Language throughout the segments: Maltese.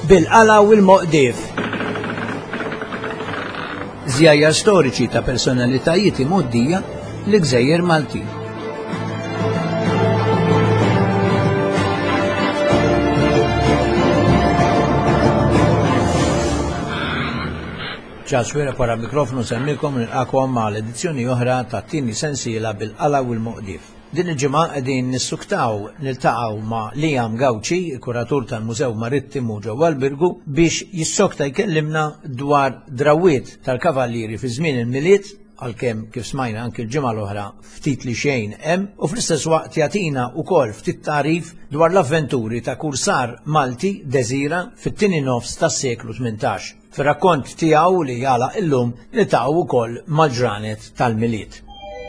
bil-qala u l-Moqdief. Żjajjar storiċi ta' personalitajiet imgħoddija l-Gżejjer Maltin. ċaċwera para mikrofonu semmilkom nilqakom ma' l-edizzjoni oħra ta' tieni sensiela bil-qala u l-Moqdief. Din il-ġimgħa qegħdin niltaqgħu ma' Liam Gawċi, kuratur tal-Mużew Marittimu ġewwa l-Birgu, biex jissokta jkellimna dwar drawiet tal-kavallieri fi żmien il-miliet, għalkemm kif smajna anke l-ġimgħa l-oħra ftit li xejn hemm, u fl-istess waqt jagħtina wkoll ftit tarif dwar l-avventuri ta' kursar Malti Deżira fit-tieni nofs tas-seklu 18. Fir-rakkont tiegħu li jagħlaq illum niltaqgħu wkoll mal-ġranet tal-miliet.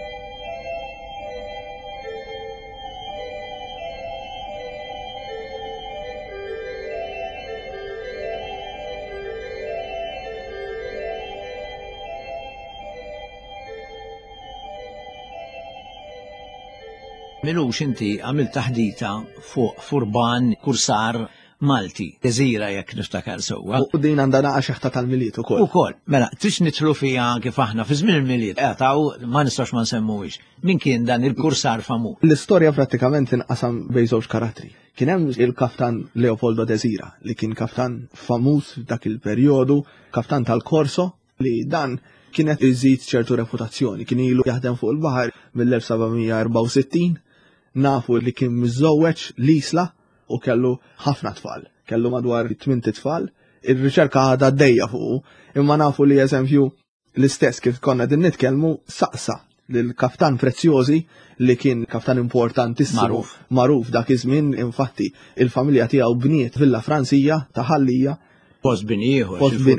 Milux inti għamil taħdita fuq furban kursar Malti, Deżira jekk niftakar sewwa. U din għandha naqa' xeħta tal-miliet ukoll. Ukoll, mela, trix nidħlu fiha kif aħna fi żmien il-miliet. Taw ma nistax ma nsemmuhiex. Min kien dan il-kursar famu? L-istorja prattikament inqasam bejn żewġ karattri. Kien hemm il-kaftan Leopoldo Deżira li kien kaftan famuż dak il-perjodu, kaftan tal-Korso li dan kienet iżid ċertu reputazzjoni. Kien ilu jaħdem fuq il-baħar mill-1764, nafu li kien miżżewweġ l-isla u kellu ħafna tfal. Kellu madwar 8 tfal. Ir-riċerka għadha għaddejja fuq, imma nafu li eżempju l-istess kif konna din nitkellmu saqsa lill-kaftan Prezzjosi li kien kaftan importantissimu magħruf dak iż-żmien, infatti il-familja tiegħu bniet villa Franzija ta' ħallija. Post binjieħu,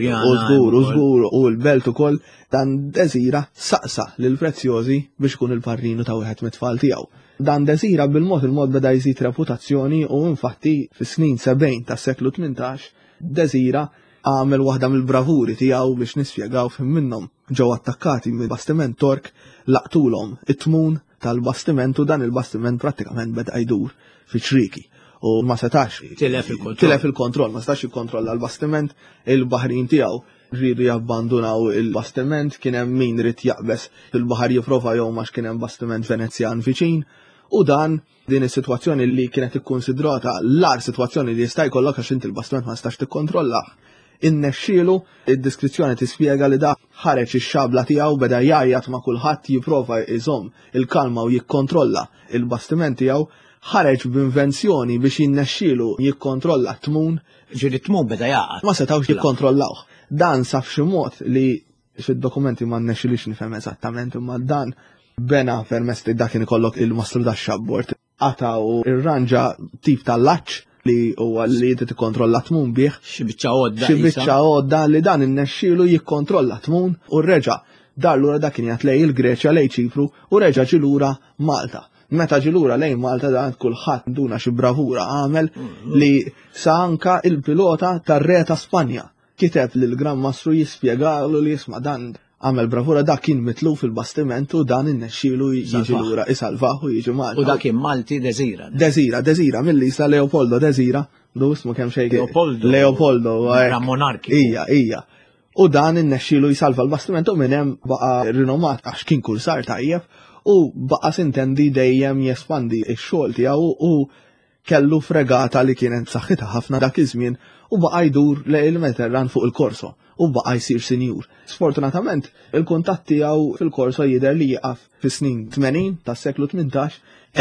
żgur u l-belt ukoll dan Deżira saqsa lil Prezzjosi biex ikun il-parrinu ta' wieħed mit-tfal tiegħu. Dan Deżira bil-mod beda jżid reputazzjoni u infatti fis-snin 70 tas-seklu 18 Deżira għamel waħda mill-bravuri tiegħu biex nispjegaw fim minnhom ġew attakkati mill-bastiment Tork laqtulhom it-tmun tal-bastiment u dan il-bastiment prattikament beda jdur fiċriki. U ma setax tilef il-kontroll, ma setax jikkontrolla l-bastiment, il-baħrin tiegħu rridu jabbandunaw il-bastiment, kien hemm min rid jaqbes fil-baħar jipprova jew għax kien hemm bastiment Venezjan viċin, u dan din is-sitwazzjoni li kienet ikkonsidrata l-ar sitwazzjoni li jista' jkollok għax inti l-bastiment ma stax tikkontrollah. Innexxielu id-diskrizzjoni tispjega li da ħareġ ix-xabla tiegħu beda jgħajjat ma' kulħadd jipprova jżomm il-kalma u jikkontrolla il-bastiment tiegħu, ħareġ b'invenzjoni biex jinnexxielu jikkontrolla t-tmun. Ġieli t-tmun beda jaqgħad. Ma setgħux jikkontrollawh. Dan saf xi mod li fid-dokumenti ma nnexxilix nifhem eżattament, imma dan bena permess li dak ikollok il-mastru tax-xabbord. Ataw irranġa tip tal-laċċ li huwa li tikkontrolla t-tmun bih. Xi biċċa għodda li dan innexxielu jikkontrolla t-tmun u reġa' dar lura dak kien jagħt lej il-Greċja lej Ċipru u reġa' ġi lura Malta. Meta ġilura lejn Malta dan kulħadd nduna xi bravura għamel li sa anka il-pilota tar-re ta' Spanja kiteb lil Gran Mastru jispjegalu li jisma' dan għamel bravura dak kien mitlu fil-bastiment u dan innexxielu jiġi lura isalvaħ u jiġi Malta. U dak kien Malti Deżira. Deżira mill-isla Leopoldo Deżira, du ismu kemm xejn Leopoldo monarki. Hija. U dan innexxielu jisalva l-bastiment u minn hemm baqa' rinomat għax kien kursar tajjeb. U baqa sintendi dejjem jespandi x-xogħol tiegħu u kellu fregata li kienet saħħitha ħafna dak iż-żmien u baqa jdur lejn il-Mediterran fuq il-Korso u baqa jsir sinjur. Sfortunatament il-kuntatt tiegħu fil-Korso jidher li jieqaf fis-snin 80 tas-seklu 18.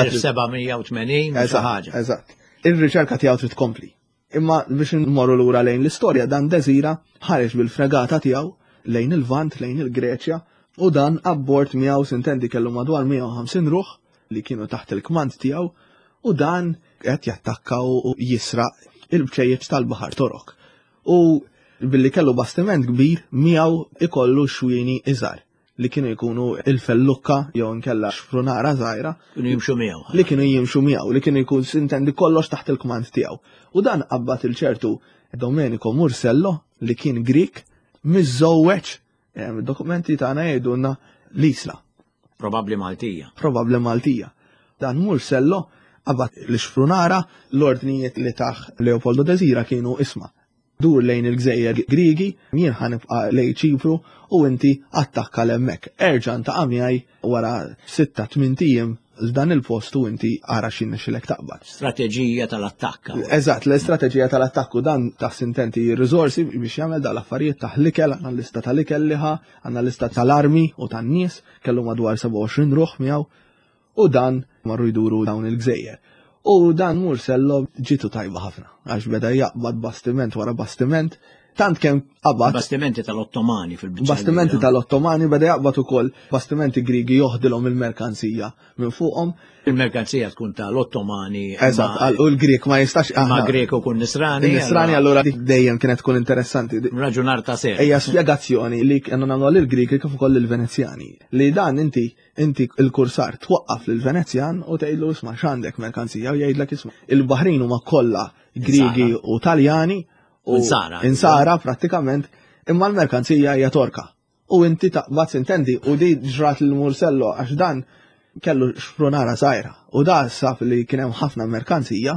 1780 xi ħaġa. Eżatt. Ir-riċerka tiegħu trid tkompli. Imma biex nmorru lura lejn l-istorja dan Deżira ħareġ bil-fregata tiegħu lejn il-Vant, lejn il-Greċja. U dan abbord miegħu sintendi kellu madwar 150 ruħ li kienu taħt il-kmand tiegħu u dan qed jattakkaw u jisraq il-bċejjeġ tal-Baħar Torok. U billi kellu bastiment kbir miegħu ikollu xwieni iżgħar li kienu jkunu il-fellukka jew inkella xprunara żgħira li kienu jimxu miegħu li kienu jkun sintendi kollox taħt il-kmand tiegħu. U dan qabad il-ċertu Domenico Mursello li kien Grik miżżewweġ dokumenti tagħna jgħidulna l-isla. Probabbli Maltija. Dan Mursello qabad l-xprunara l-ordnijiet li taħ Leopoldo Deżira kienu isma' dur lejn il-Gżejjer Griegi, jien ħanibqa' lejn Ċipru u inti attakka l-hemmhekk. Erġa' ta' għamjaj wara 6-8 ijiem f'dan il-post u inti ara x'inexxilek taqbad. Strateġija tal-attakka. Eżatt, l-istrateġija tal-attakku dan taħs intenti r-riżorsi biex jagħmel dal affarijiet ta' l-ikel, għandna lista tal-ikel liħa, għandna lista tal-armi u tan-nies, kellu madwar 27 ruħ miegħu u dan marru jduru dawn il-Gżejjer. U dan Mursello ġitu tajba ħafna, għax beda jaqbad bastiment wara bastiment, tant kemm qabad. Bastimenti tal-Ottomani fil-biċċa. Bastimenti tal-Ottomani beda jaqbad ukoll bastimenti Grigi joħdilhom il-merkanzija minn fuqhom. Il-merkanzija tkun tal-Ottomani. Eżatt, u l-Grek ma jistax. Ma Greku kun Nisrani. Nisrani allura dik dejjem kienet tkun interessanti. Raġunar ta' ser. Ejja spjegazzjoni li kienu nagħmlu lill-Griki kif ukoll lill-Venezjani. Li dan inti il-kursar twaqqaf lill-Venezjan u tgħidlu isma' x'għandek merkanzija u jgħidlek isma' il-Baħrin huma kollha Grigi u Taljani u insara prattikament imma l-merkanzija hija Torka. U inti taqbad intendi u di ġrat l-Mursello għax dan kellu xpronara sajra. U da saf li kien hemm ħafna merkanzija.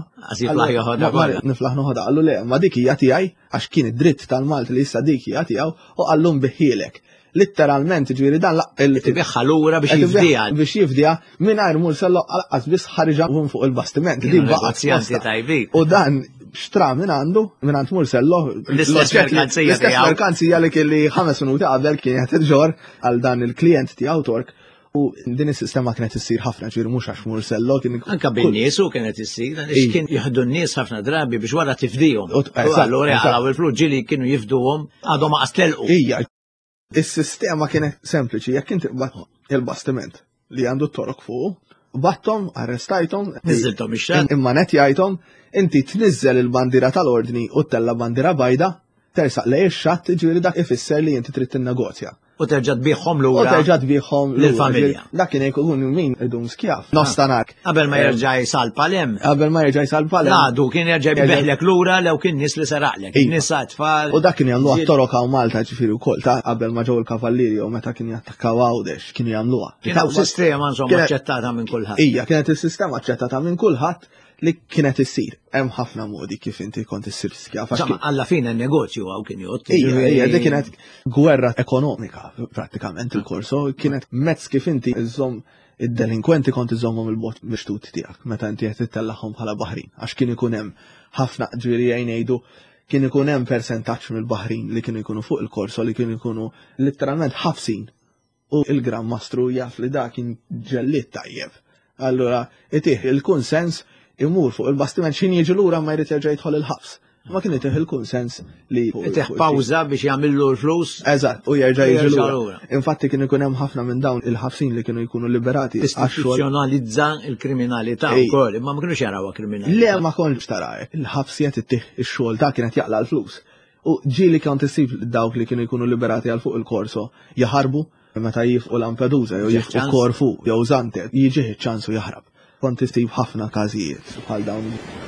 Niflaħ noħodha għallu le, ma dik hija tiegħi għax kien id-dritt tal-Malti li issa dik hija tiegħu u qallhom biħielek. Litteralment ġifieri dan tibiħħa lura biex jifdiha. Biex jifdiha mingħajr Mursello qaqqas biss ħariġa fuq il-bastiment. Negozjanti tajbin. U dan xtra minn għand Mursello. L-istess merkanzija li kelli 5 minuti qabel kienet ġor għal dan il-klient tiegħu Tork. U din is-sistema kienet issir ħafna ġifieri mhux għax Mursello kien. Anke bin-nies u kienet issir għaliex kien jieħdu n-nies ħafna drabi biex wara tifdihom. Allura jaqgħu il-flus ġieli kienu jifduhom għadhom ma qastelqu. Is-sistema kienet sempliċi, jekk inti il-bastiment li għandu t-torok fuq, battom, arrestajtom, niżiltom ix-xagħol, imma netjajtom, inti tniżżel il-bandira tal-ordni u tella bandira bajda, tersaq lej ix-xatt ġifieri dak ifisser li inti trid tinnegozja. U terġa' tbieħhom lura. U terġa' tbieħhom lill-familja. Dak kien ikun min idum skjaf. Nostanak. Qabel ma jerġa' jsal palem. Qabel ma jerġa' jsal palem. Għadu kien jerġa' jbeħlek lura lew kien nies li seraqlek. Nisa tfal. U dak kien jagħmluha Toroka u Malta ġifieri wkoll ta' qabel ma ġew il-kavallieri u meta kien jattakkaw Għawdex kienu jagħmluha. Kien sistema insomma aċċettata minn kulħadd. Hija kienet is-sistema aċċettata minn kulħadd li kienet issir. Hemm ħafna modi kif inti kont issir skjaf. Alla fina n-negozju għaw kien jgħod. Hija dik kienet gwerra ekonomika prattikament il-korso, kienet mezz kif inti iżomm id-delinkwenti kont iżommhom il-bot mixtut tiegħek meta inti qed tittellaħħom bħala Baħrin għax kien ikun hemm ħafna ġifieri jgħidu kien ikun hemm persentaġġ mill-Baħrin li kienu jkunu fuq il-korso li kienu jkunu letteralment ħafsin u il-Gran Mastru jaf li dak kien ġelliet tajjeb. Allura itih il-kunsens imur fuq il-bastiment xin jiġi lura ma jrid jerġa' jidħol il-ħabs. Ma kien itih il-kunsens li itih pawża biex jagħmillu l-flus. Eżatt, u jerġa' jiġi lura. Infatti kien ikun hemm ħafna minn dawn il-ħabsin li kienu jkunu liberati. Istituzzjonalizza l-kriminalità wkoll, imma ma kinux jarawha kriminalità. Le ma kontx tara, il-ħabsijiet ittih ix-xogħol ta' kienet jaqla l-flus. U ġieli kont isib dawk li kienu jkunu liberati għal fuq il-korso jaħarbu meta jifqu Lampedusa jew jifqu Korfu jew Zante, jiġi ċansu jaħrab. Kont isib ħafna każijiet bħal dawn.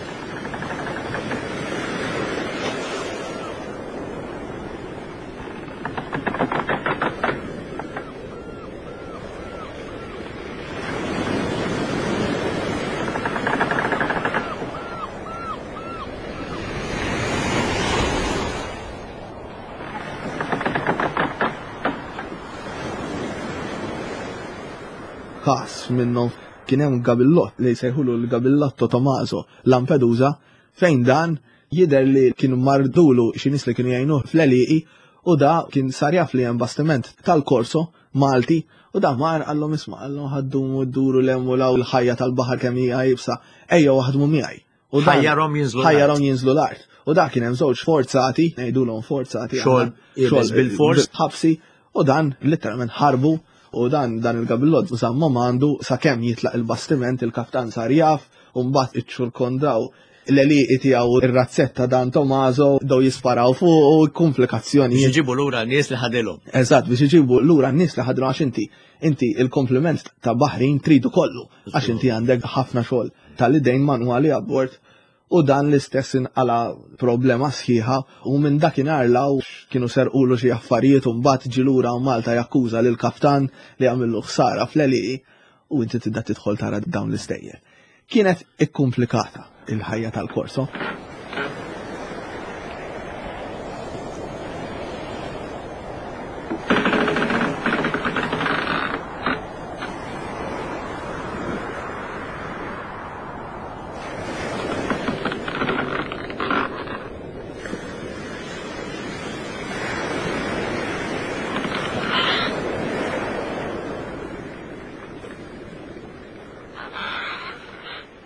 Kas minnhom kien hemm gabillott li jsejħulu l-gabillotto Tommaso Lampedusa fejn dan jidher li kienu mardulu xi nies li kienu jgħinuh fl-Eliqi u da kien sar jaf li hemm bastiment tal-Korso Malti u da mar qallhom isma' qallhom ħaddumu dduru lemmu law il-ħajja tal-baħar kemm hija jibsa ejjew waħdmu miegħi. U ħajjarhom jinżlu l-art. U da kien hemm żewġ forzati, ngħidulhom forzati xogħol bil-fors ħabsi u dan litteralment ħarbu. U dan il-gabillot użamma mandu sa' kemm jitlaq il-bastiment il-kaptan sar jaf u mbagħad iċċurkondaw l-eliqi tiegħu ir-razzetta dan Tommaso dew jisparaw fuq u komplikazzjoni. Biex iġibu lura n-nies li ħadilhom. Eżatt, biex iġibu lura n-nies li ħadilhom għax inti il-kompliment ta' Baħrin tridu kollu għax inti għandek ħafna xogħol tal-idejn manwali abbord. U dan l-istess inqala problema sħiħa u minn dakinhar law kienu serqulu xi affarijiet u mbagħad ġilura u Malta jakkuża lil kaptan li għamillu ħsara fl-Eliqi u inti tibda tidħol tara dawn l-istejjer. Kienet ikkumplikata il-ħajja tal-korso.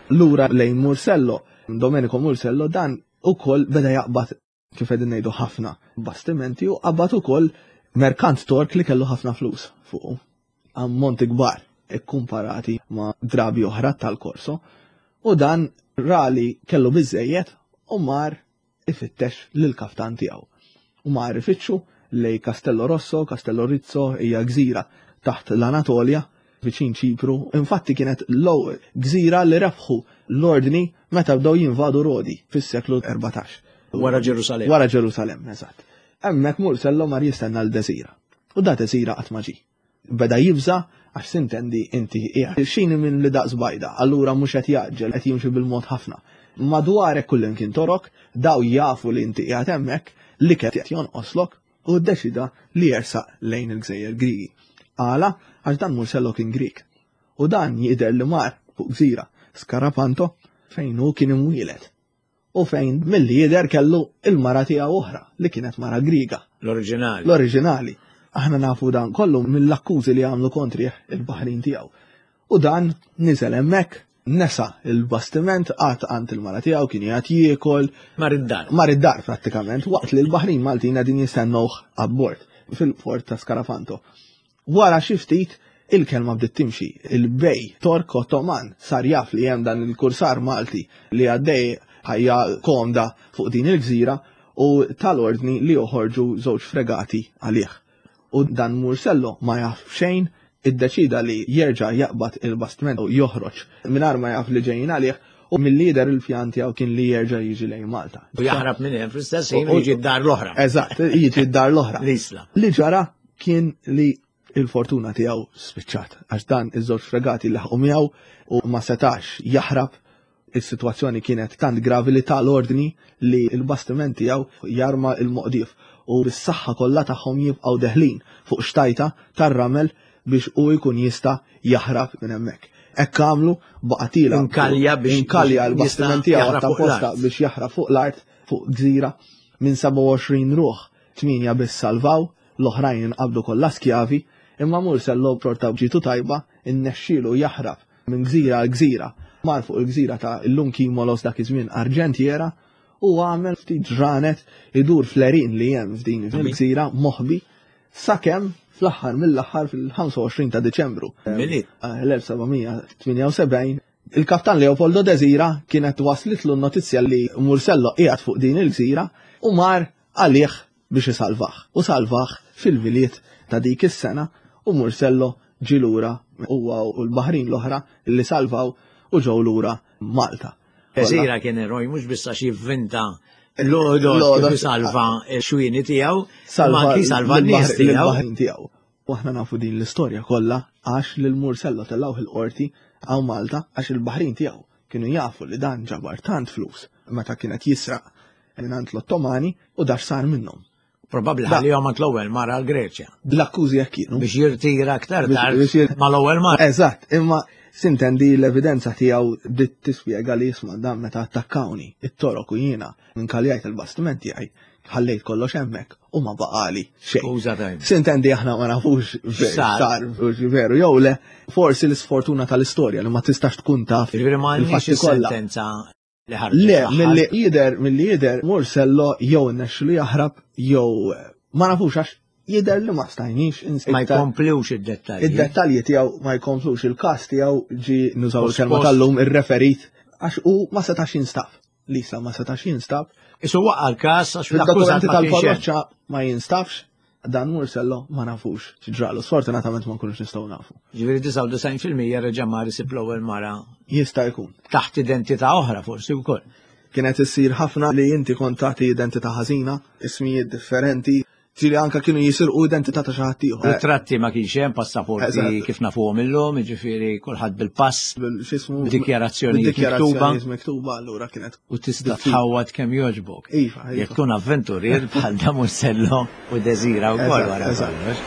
lura lejn Mursello, Domenico Mursello, dan ukoll beda jaqbad kif qegħdin ngħidu ħafna bastimenti u qabad ukoll merkant tork li kellu ħafna flus fuq. Ammonti kbar ikkumparati ma' drabi oħra tal-korso u dan rali kellu biżejjed u mar ifittex lill-kaftan tiegħu. U mar ifittxu lej Castello Rosso, Castello Rizzo hija gżira taħt l-Anatolja viċin Ċipru. Infatti kienet gżira li rebħu l-ordni meta bdew jinvadu Rodi fis-seklu 14. Wara Ġerusalem. Wara Ġerusalem, eżatt. Hemmhekk Mursello mar jistenna l-deżira. U da deżira qatt ma ġie. Beda jibża għax sintendi inti qiegħed xini minn li daqs bajda, allura mhux qed jaġġel qed jimxi bil-mod ħafna. Madwarek kullin kien torok, daw jafu li inti qiegħed hemmhekk li qed jonqoslok u ddeċida li jersaq lejn il-Gżejjer Griegi. Għala għax dan Mursello kien Grik. U dan jidher li mar fuq gżira Skarapanto fejn hu kien imwieled. U fejn milli jidher kellu il-mara tiegħu oħra li kienet mara Griega. L-oriġinali. L-oriġinali. Aħna nafu dan kollu mill-akkużi li għamlu kontrih il-baħrin tiegħu. U dan niżel hemmhekk nesa il-bastiment għand il-mara tiegħu kien jgħid jiekol mar id-dar. Mar id-dar prattikament waqt li l-Baħrin Maltin din jistennuh abbord fil-port ta' Skarapanto. Wara xi ftit il-kelma bdiet timxi. Il-bej Tork Ottoman sar jaf li hemm dan il-kursar Malti li għaddej ħajja komda fuq din il-gżira u tal-ordni li joħorġu żewġ fregati għalih. U dan Mursello ma jaf xejn iddeċida li jerġa' jaqbad il-bastiment u joħroġ mingħajr ma jaf li ġejjin għalih u mill-lider il-pjan tiegħu kien li jerġa' jiġi lejn Malta. U jaħrab minn hemm fl-istess ħin jiġi d-dar l-oħra. Eżatt, jiġi d-dar l-oħra. L-isla. Li ġara kien li il-fortuna tiegħu spiċċat għax dan iż-żewġ fregati laħqu miegħu u ma setax jaħrab. Is-sitwazzjoni kienet tant gravi li tal-ordni li l-bastiment tiegħu jarma il-Moqdif u bis-saħħa kollha tagħhom jibqgħu deħlin fuq xtajta tar-ramel biex u jkun jista' jaħrab minn hemmhekk. Hekk għamlu baqatila inkalja l-bastiment tiegħu apposta biex jaħrab fuq l-art fuq gżira minn 27 ruħ, 8 biss salvaw, l-oħrajn inqabdu kollha skjavi, imma Mursello porta ġitu tajba innexxielu jaħrab minn gżira għal gżira. Mar fuq il-gżira ta' illum Kimolos dak iż-żmien Arġentiera u għamel ftit ġranet idur flerin li hemm f'din il-gżira moħbi sakemm fl-aħħar mill-aħħar fil-25 ta' Deċembru l-1778 il-kaftan Leopoldo Desira kienet waslitlu n-notizja li Mursello qiegħed fuq din il-gżira u mar għalih biex isalvaħ. U salvaħ fil-miliet ta' dik is-sena u Mursello ġi lura huwa u l-Baħrin l-oħra li salvaw u ġew lura Malta. Desira kien eroj mhux biss għax jivvinta l-għodot salva x-xwieni tiegħu, ma anki salva n-nies tiegħu. U aħna nafu din l-istorja kollha għax lil Mursello tellgħu il-qorti għaw Malta għax il-Baħrin tiegħu kienu jafu li dan ġabar tant flus meta kienet jisraq minant l-Ottomani u dax sar minnhom. Probabbli ħalli għamat l-ewwel mara għal-Greċja. L-akkużi jekk kienu. Biex jirtira aktar tard ma l-ewwel mara. Eżatt, imma sintendi l-evidenza tiegħu bdiet tispjega li jisma' dan meta attakkawni it-torok u jiena inkaljajt il-bastiment tiegħi ħallejt kollox hemmhekk u ma baqali xejn. Sintendi aħna ma nafux sar veru jew le, forsi l-isfortuna tal-istorja li ma tistax tkun taf il-fatti kollha. Le, milli jidher Mursello jew innexxielu jaħrab jew ma nafux għax jidher li ma stajniex ma jkomplux id-dettalji. Id-dettalji tiegħu ma jkomplux il-każ tiegħu ġi nużaw il-kelma tal-lum ir-referit għax hu ma setax jinstab. Lisa ma setax jinstab. Isu waqqa l-każ għax fil-dokumenti tal-parroċċa ma jinstabx. Dan Mursello ma nafux ġralu. Sfortunatament ma nkunux nistgħu nafu. Ġifieri 99% reġa' ma risib l-ewwel mara. Jista' jkun. Taħt identità oħra forsi wkoll. Kienet issir ħafna li inti kont tagħti identità ħażina, ismijiet differenti. Ġili anka kienu jisirqu identità ta' xi ħadd ieħor. Ritratti ma kienx hemm passaporti kif nafuhom illum, jiġifieri kulħadd bil-pass, b'dikjarazzjoni miktuba allura kienet. U tista' tħawwad kemm jogħġbok. Iva. Jekk tkun avventurier bħal da Mursello u Desira wkoll wara kollox.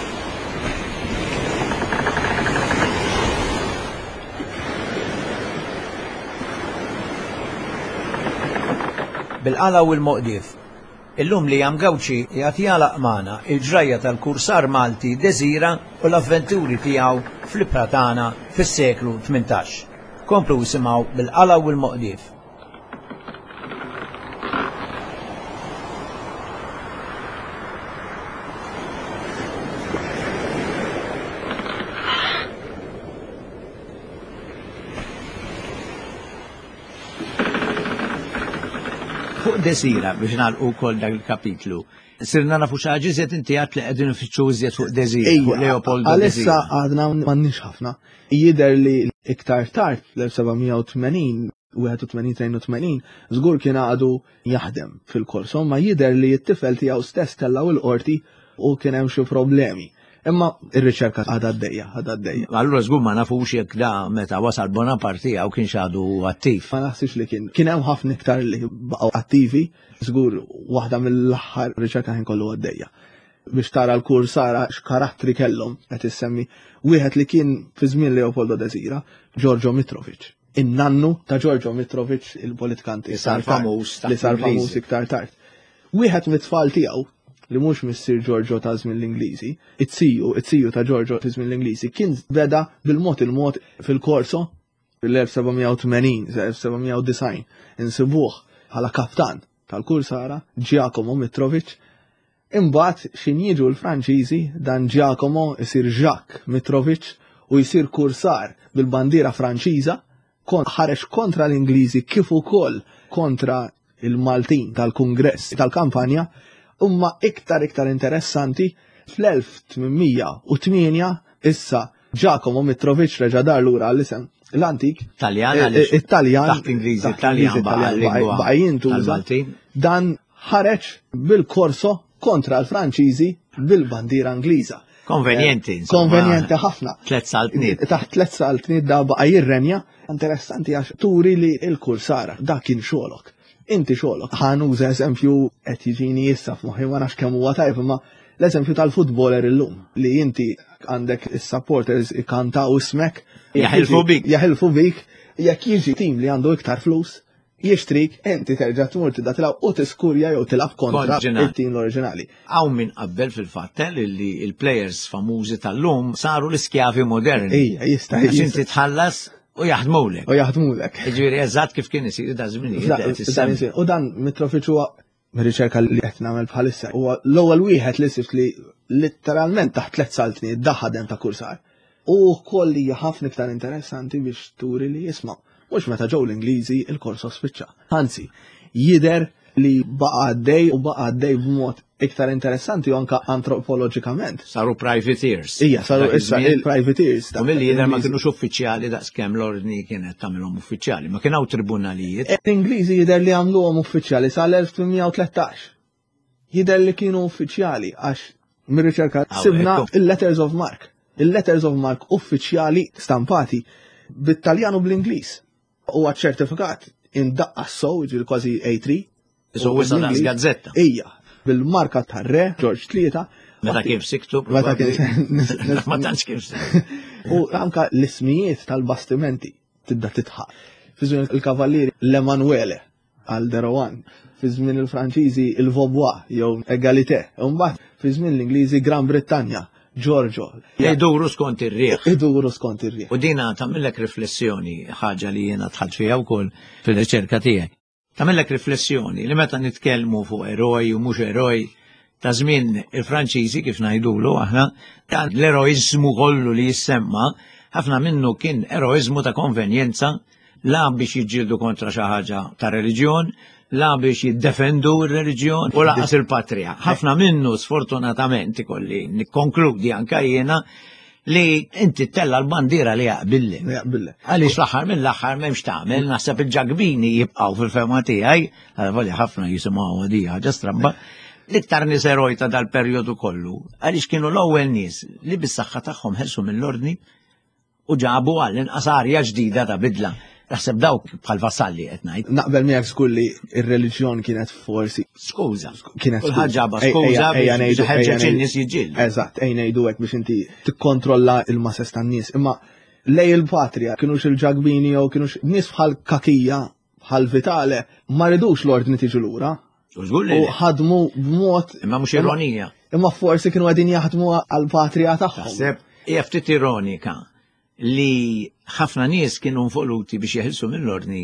Bil-qala u l-Moqdif. Illum li jam Gawċi jgħat jalaq magħna il-ġrajja tal-kursar Malti Desira u l-avventuri tiegħu fl-Pratana fis-seklu 18. Komplu jisimaw bil-qala u l-Moqdif. Fuq Desira biex nagħlqu wkoll dak il-kapitlu. Sirna nafu xi ħaġa inti għad li qegħdin ifittxu iżjed fuq Desira, fuq Leopoldo Desira. Għalissa għadna m'għandniex ħafna. Jidher li iktar tard l-1780 81-82 żgur kien għadu jaħdem fil-korso, ma jidher li t-tifel tiegħu stess tellaw il-qorti u kien hemm xi problemi. Imma ir-riċerka għadha għaddejja. Allura żgur ma nafux jekk da meta wasal Bonaparte jew kien x'għadu attiv. Ma naħsibx li kien hemm ħafna iktar li baqgħu attivi, żgur waħda mill-aħħar riċerka ħin kollu għaddejja. Biex tara l-kursara x'karattri kellhom qed issemmi wieħed li kien fi żmien Leopoldo Desira, Giorgio Mitrovic. In-nannu ta' Giorgio Mitrovic, il-politikanti li sar famuż iktar tard. Wieħed mit-tfal tiegħu li mhux missier Giorgio ta' żmien l-Ingliżi, it-siju ta' Giorgio ta' żmien l-Ingliżi kien beda bil-mod fil-korso fil-1780-1790 insibuh bħala kaptan tal-kursara Giacomo Mitrovic. Imbagħad xin jiġu l-Franċiżi dan Giacomo isir Jacques Mitrovic u jsir kursar bil-bandiera Franċiża ħareġ kontra l-Ingliżi kif ukoll kontra il-Maltin tal-Kungress tal-kampanja. Umma iktar interessanti fl-1808 issa Giacomo Mitrovic reġa' dar lura għall-isem l-antik Italjan taħt Ingliżi baqa' jintuża dan ħareġ bil-korso kontra l-Franċiżi bil-bandiera Ingliża. Konvenjenti ħafna. 3 saltniet. Taħt 3 saltniet da baqa' jirrenja. Interessanti għax turi li l-kursara da kien xogħolok. Inti xogħolok. Ħanuża eżempju qed jiġini issa f'moħħi ma nafx kemm huwa tajb, imma l-eżempju tal-futboler illum li inti għandek is-supporters ikantaw ismek jaħilfu bik jekk jiġi tim li għandu iktar flus jixtrik inti terġa' tmur tilgħab u tiskurja jew tilgħab kontra it-tim l-oriġinali. Hawn min qabbel fil-fattel li l-plejers famużi tal-lum saru l-iskjavi moderni. Jista' inti tħallas u jaħdmulek. Ġifieri eżatt kif kien isir da żminijiet. U dan Mitrovic huwa riċerka li qed nagħmel bħalissa huwa l-ewwel wieħed li sift li litteralment taħt 3 saltniet daħadem ta' kursar. U wkoll hija ħafna iktar interessanti biex turi li jisma' mhux meta ġew l-Ingliżi il-korso spiċċa. Anzi, jidher li baqa' għaddej b'mod iktar interessanti u anka antropoloġikament. Saru privateers. Saru issa il-privateers. U milli jidher ma kienux uffiċjali daqskemm l-ordni kienet tagħmilhom uffiċjali, ma kienu tribunalijiet. L-Ingliżi jidher li għamluhom uffiċjali sal-1813. Jidher li kienu uffiċjali għax mir-riċerka sibna il-Letters of Marque. Il-Letters of Marque uffiċjali stampati bit-Taljan u bl-Ingliż. U ċertifikat indaqqa s-sow, ġil kważi A3. So wisa da gazzetta. Bil-marka tar-re George III. Meta kif siktu? Ma tantx kif siktu. U anka l-ismijiet tal-bastimenti tidda titħaq. Fi żmien il-kavallieri l-Emanuele Alderoan, fi żmien il-Franċiżi il-Vaubois jew Egalité, u mbagħad fi żmien l-Ingliżi Gran Brittanja. Giorgio. Iduru skont ir-rieħ. U dina tagħmilek riflessjoni ħaġa li jiena tħadd fiha wkoll fil-riċerka tiegħek. Tagħmilek riflessjoni li meta nitkellmu fuq eroj u mhux eroj ta' żmien il-Franċiżi kif ngħidulu aħna, dan l-eroiżmu kollu li jissemma ħafna minnu kien eroiżmu ta' konvenjenza la biex jiġġieldu kontra xi ħaġa ta' reliġjon, la biex jiddefendu r-reliġjon u laqas il-patrija. Ħafna minnu sfortunatament ikolli nikkonkludi anke jiena li inti tella l-bandiera li jaqbille. Għaliex l-aħħar mill-aħħar m'hemmx tagħmel, naħseb il-ġagbini jibqgħu fil-fema tiegħi, għalli ħafna jisimgħu di ħaġa strabba, l-iktar nies eroj ta' dal-perjodu kollu, għaliex kienu l-ewwel nies li bis-saħħa tagħhom ħelsu mill-ordni u ġabu għall-inqas arja ġdida ta' bidla. Naħseb dawk bħal vassalli qed ngħid. Naqbel miegħek skulli ir-reliġjon kienet forsi. Skuża. Kienet ħaġaba skuża biex ħeġġeġ in-nies jiġġieldu. Eżatt, ngħidu hekk biex inti tikkontrolla il-masses tan-nies. Imma lej il-patrija kienux il-ġagbini jew kienux nies bħal Kakija, bħal Vitale, ma ridux l-ordni tiġi lura. U ħadmu b'mod. Imma mhux ironija. Imma forsi kienu qegħdin jaħdmu għall-patrija tagħhom. Naħseb hija ftit ironika li ħafna nies kienu involuti biex jeħilsu mill-ordni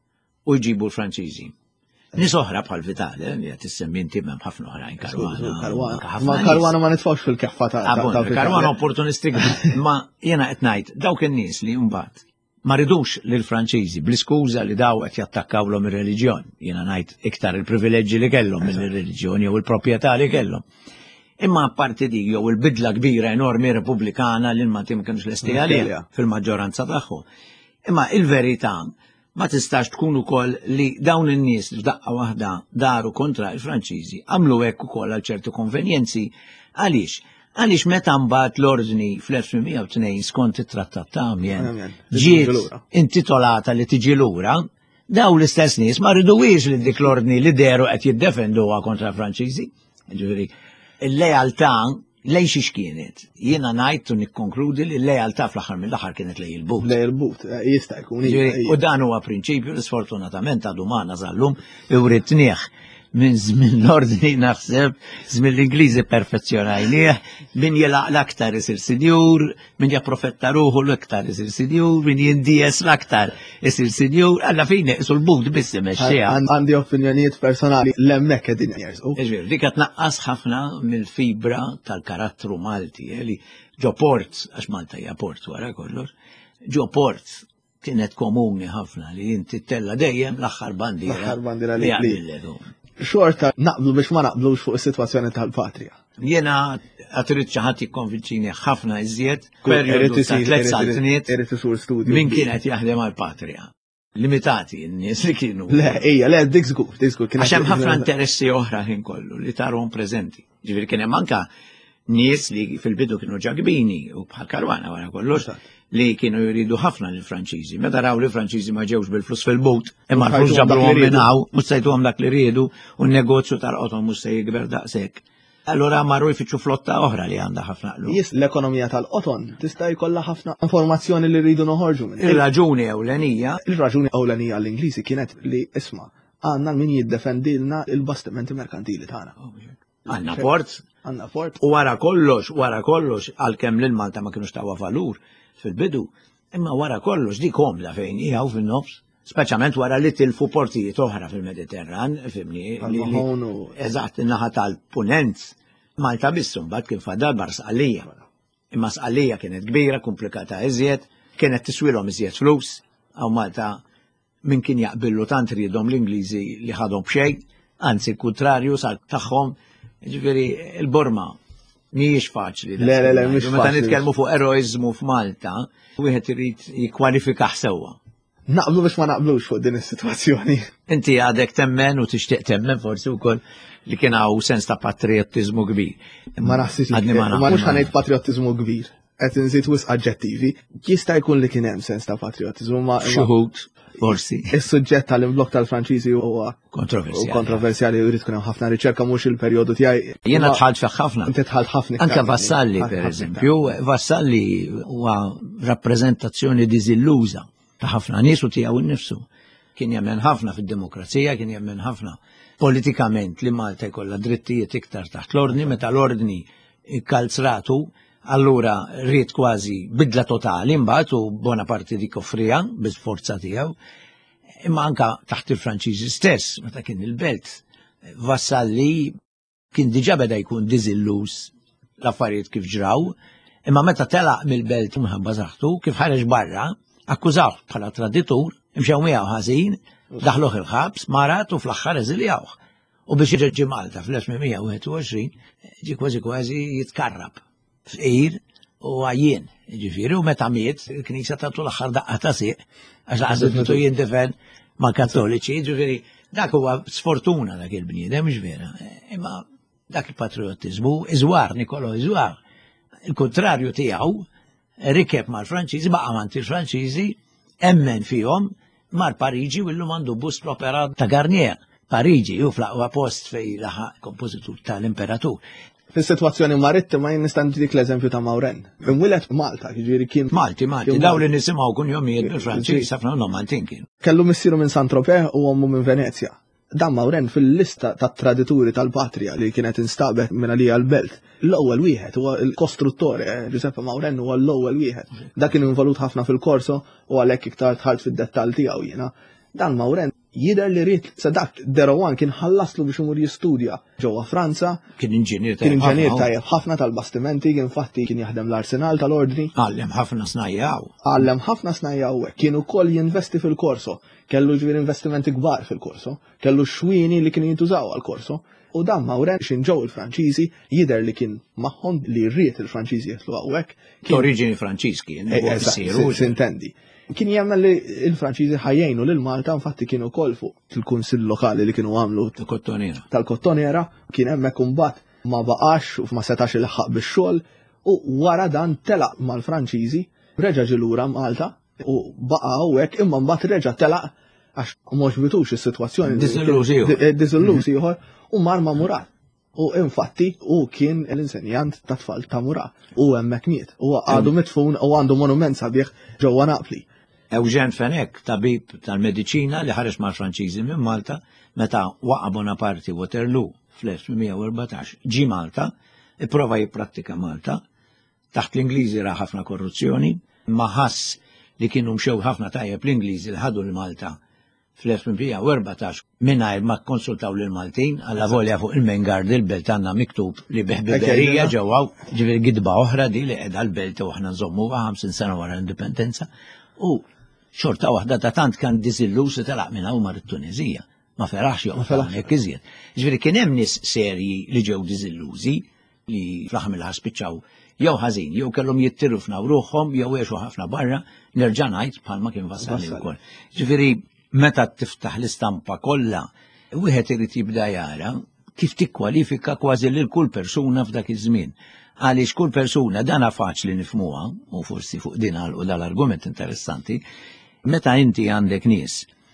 u jġibu l-Franċiżi. Nies oħra bħal Vitale, li qed issemmi inti hemm ħafna oħrajn Karwana. Ma Karwana ma nitfgħux fil-keffa ta' Karwana opportunistik, ma jiena qed ngħid dawk in-nies li mbagħad ma ridux lill Franċiżi bl-iskuża li daw qed jattakkawlhom ir-reliġjon. Jiena ngħid iktar il-privileġġi li kellhom mill-reliġjon jew il-proprjetà li kellhom. Imma apparti dik jew il-bidla kbira enormi repubblikana li ma tim kienux lesti għalija fil-maġġoranza tagħhom. Imma il-verità ma tistax tkun ukoll li dawn in-nies li f'daqqa waħda daru kontra l-Franċiżi għamlu hekk ukoll għal ċertu konvenjenzi għaliex. Għaliex meta mbagħad l-ordni fl-1902 skont it-Trattat ta' Amiens ġiet intitolata li tiġi lura, daw l-istess nies ma rridux li dik l-ordni li deru qed jiddefenduha kontra l-Franċiżi. Ġifieri il-lealtà lej xiex kienet. Jiena ngħid u nikkonkludi li l-lealtà fl-aħħar mill-aħħar kienet lej il-but. Lej il-but, jista' jkun. U dan huwa prinċipju li sfortunatament għadu magħna żallum iwritnieh minn żmien l-ordni naħseb, żmien l-Ingliżi perfezzjonajnieh, min jelaq l-aktar isir sinjur, min japprofetta ruħu l-aktar isir sinjur, min jindies l-aktar isir sinjur, alla fine isu l-bud biss imexxija. Għandi opinjonijiet personali l-hemmhekk qegħdin jersqu. Dik qed tnaqqas ħafna mill-fibra tal-karattru Malti li ġo port, għax Malta hija port wara kollox, ġo port kienet komuni ħafna li inti tella dejjem l-aħħar bandiera li għamilledu. Xorta naqblu biex ma naqblux fuq is-sitwazzjoni tal-Patrija. Jiena għatrid xi ħadd jikkonvinċini ħafna iżjed perjodu ta' 3 saltniet min kienet jaħdem għall-Patrija. Limitati n-nies li kienu. Le, dik żgur. Għax hemm ħafna interessi oħra ħin kollu li tarhom preżenti. Ġifieri kien hemm anke nies li fil-bidu kienu ġagbini u bħal Karwana wara kollox li kienu jridu ħafna lill-Franċiżi. Meta raw li Franċiżi ma ġewx bil-flus fil-but, imma l-flus ġabruhom minn hawn, mhux se jtuhom dak li riedu u n-negozju tal-qotom mhux se jikber daqshekk. Allura marru jfittxu flotta oħra li għandha ħafna qlub. L-ekonomija tal-qoton tista' jkollha ħafna informazzjoni li rridu noħorġu minn. Il-raġuni ewlenija għall-Ingliżi kienet li isma' għandna min jiddefendilna il-bastimenti merkantili tagħna. Għandna port. U wara kollox għalkemm lil Malta ma kienux tawa valur fil-bidu, imma wara kollox dik komda fejn hija fin-nofs, speċjalment wara li tilfu portijiet oħra fil-Mediterran, fimni. Eżatt, in-naħa tal-punent Malta biss imbagħad kien fadal bar Sqallija. Imma Sqallija kienet kbira, komplikata iżjed, kienet tiswilhom iżjed flus, għaw Malta min kien jaqbillu tant ridhom l-Ingliżi li ħadhom b'xejn, anzi l-kuntrarju sar tagħhom, ġifieri il-Burma mhijiex faċli. Le, mhix faċli. Meta nitkellmu fuq eroiżmu f'Malta, wieħed irid jikkwalifikaħ sewwa. Naqblu biex ma naqblux fuq din is-sitwazzjoni. Inti għadek temmen u tixtieq temmen forsi wkoll li kien hawn sens ta' patriottiżmu kbir. Ma naħsibx mhux ħanejt patriottiżmu kbir. Qed inżid wisq aġġettivi. Jista' jkun li kien hemm sens ta' patriottiżmu ma xuħud forsi. Is-suġġett tal-imblokk tal-Franċiżi huwa kontroversjali u jrid tkun hemm ħafna riċerka mhux il-perjodu tiegħi. Jiena tħalt fih ħafna. Inti tħalt ħafna. Anke Vassalli pereżempju, Vassalli huwa rappreżentazzjoni diżilluża ta' ħafna nies u tiegħu nnifsu. Kien jemmen ħafna fid-demokrazija, kien jemmen ħafna politikament li Malta jkollha drittijiet iktar taħt l-ordni, meta l-ordni ikkalzratu, allura rrid kważi bidla totali mbagħad u Bonaparte dik offrija bil-forza tiegħu. Imma anke taħt il-Franċiżi stess, meta kien il-belt, Vassalli kien diġà beda jkun diżilluż l-affarijiet kif ġraw, imma meta telaq mill-belt minħabba saħħtu kif ħareġ barra, akkużaw bħala traditur, imxew miegħu ħażin, daħluh il-ħabs, marat u fl-aħħar eżiljawh. U biex jiġi Malta fl-1921 ġi kważi jitkarrab f'qir u għajjien. Ġifieri u meta miet il-Knisja tagħtu l-aħħar daqqa ta' sieq għax laqgħet jindefen ma' Kattoliċi, ġifieri dak huwa sfortuna dak il-bniedem mhux vera. Imma dak il-patriottiżmu iżwar Nikolò iżwar. Il-kontrarju tiegħu rikeb mal-Franċiżi, baqa' mant il-Franċiżi, emmen fihom, mar Pariġi u illum għandu bust l-opera ta' Garnier. Pariġi u fl-aqwa post fej laħaq kompożitur tal-Imperatur. Fis-sitwazzjoni marittima jien nista' dik l-eżempju ta' Mawren. Imwieled Malta, jiġifieri kien Malti, daw li nisimgħu kun jomijiet bil-Franċiż ħafna minnhom Maltin kien. Kellu missieru minn Saint-Tropez u ommu minn Venezja. Dan Mawren fil-lista tat-tradituri tal-patrija li kienet instabet minn għalija l-belt. L-ewwel wieħed huwa l-kostruttore, Giuseppe Mawren huwa l-ewwel wieħed. Dak kien involut ħafna fil-korso u għalhekk iktar tħalt fid-dettall tiegħu jiena. Dan Mawren jidher li rrid sadak Derowan kien ħallaslu biex imur jistudja ġewwa Franza. Kien inġinier tajjeb ħafna tal-bastimenti, kien fatti kien jaħdem l-arsenal tal-ordni. Għallem ħafna snajjaw. Għallem ħafna snajjaw hekk. Kien ukoll jinvesti fil-korso. Kellu ġifier investimenti kbar fil-korso. Kellu xwini li kien jintużaw għall-korso. U dan Mawren xinġew il-Franċiżi jidher li kien magħhom li rrid il-Franċiżi jitlu hawnhekk. Oriġini Franċiż kien. Sintendi. Kien jagħmel li l-Franċiżi ħajjejnu lil Malta, infatti kienu wkoll fuq il-kunsill lokali li kienu għamlu tal-Kottonera, kien hemmhekk imbagħad ma baqax u ma setax ilħaq bix-xogħol u wara dan telaq mal-Franċiżi, reġa' ġie lura Malta u baqa' hawnhekk imma mbagħad reġa' telaq għax mhux bitux is-sitwazzjoni. Diżilluż ieħor u mar ma' Murat. U infatti u kien l-insenjant ta' tfal ta' Murat u hemmhekk miet. U għadu mitfun u għandu monument sabiħ ġewwa Napli. Eugene Fenech, tabib tal-mediċina li ħareġ mal-Franċiżi minn Malta, meta waqa' Bonaparte Waterloo fl-1814 ġi Malta, ipprova jipprattika Malta, taħt l-Ingliżi ra ħafna korruzzjoni, ma ħass li kienu mxew ħafna tajjeb l-Ingliżi li ħadu l-Malta fl-1814 mingħajr ma konsultaw lil-Maltin għalla volja fuq il-Mengard il-belt għandna miktub li beħbiberija ġewwa ġifieri gidba oħra di li qiegħda l-belt u aħna nżommuha 50 sena wara l-indipendenza u xorta waħda ta' tant kan diżillus telaq minn hawn mar it-Tunezija. Ma feraħx joqgħod hekk iżjed. Ġifieri kien hemm nies serji li ġew diżillużi li fl-aħħar mill-ħar spiċċaw jew ħażin, jew kellhom jittiru f'nawruhom, jew għexu ħafna barra, nerġa' ngħid bħalma kien vassali wkoll. Ġifieri meta tiftaħ l-istampa kollha, wieħed irid jibda jara kif tikkwalifika kważi lil kull persuna f'dak iż-żmien. Għaliex kull persuna dana faċli nifhmuha, u forsi fuq din u dal-argument interessanti, meta inti għandek nies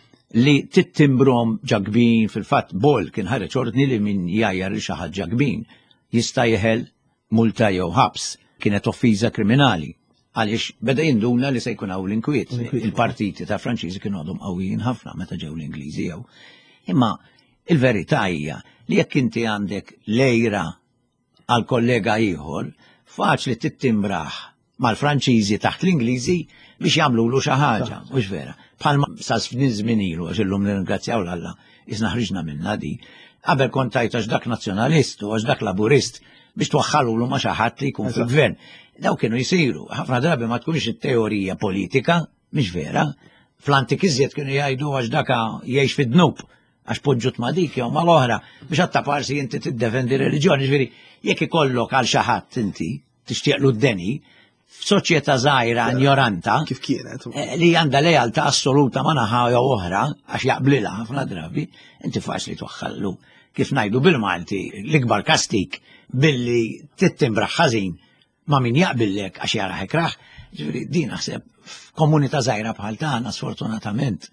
li tittimbrom ġagbin fil-fatt bol kien ħareġ ordni li min jajjar xi ħadd ġagbin jista' jeħel multa jew ħabs kienet offiża kriminali għaliex beda jinduna li se jkun hawn l-inkwiet. Il-partiti ta' Franċiżi kienu għadhom qawwijin ħafna meta ġew l-Ingliżi jew. Imma il-verità hija li jekk inti għandek lejra għal kollega ieħor faċli tittimbraħ mal-Franċiżi taħt l-Ingliżi biex jagħmlulu xi ħaġa, mhux vera. Bħalma sa żmien ilu għax illum nirringrazzjaw l-Alla isna ħriġna minnha di. Qabel kont tajt għax dak nazzjonalist u għax dak laburist biex twaħħalulu ma xi ħadd li jkun fil-gvern. Daw kienu jsiru, ħafna drabi ma tkunx it-teorija politika, mhix vera. Fl-antik iżjed kienu jgħidu għax daka jgħix fid-dnub għax poġġut ma dik jew mal-oħra biex għatta parsi inti tiddefendi reliġjoni, ġifieri jekk ikollok għal xi ħadd inti tixtieqlu d-deni f'soċjetà żgħira ignoranta kif kienet li għandha lejaltà assoluta ma naħa jew oħra għax jaqblilha ħafna drabi, inti faċli twaħħallu kif ngħidu bil-Malti l-ikbar kastik billi tittimbraħ ħażin ma' min jaqbillek għax jara ħekraħ. Ġifieri din naħseb f'komunità żgħira bħal tagħna sfortunatament